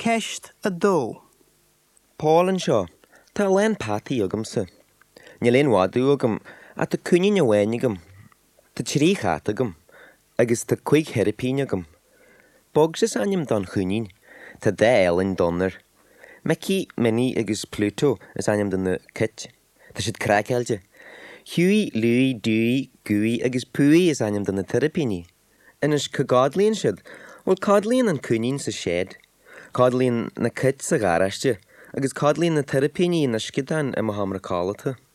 ceist a dó. Paul an seo, tá len patí agam sa. Ní len wadú agam, a tá cúnin a bhain agam. Tá trí chat agam, agus tá cuig herapín agam. Bog sa sanim don chunin, tá dá elin donner. Meci, Minnie agus Pluto is anim don na kit. Tá siad crackhelge. Huey, Louis, Dewey, Gooey agus Pooey is anim don na terapini. Inis cagadlíonn siad, well cadlíonn an cúnin sa shed. Cadlíonn na kit sa garashte, agus cadlíonn na terapini na skidan I mahamra cálata.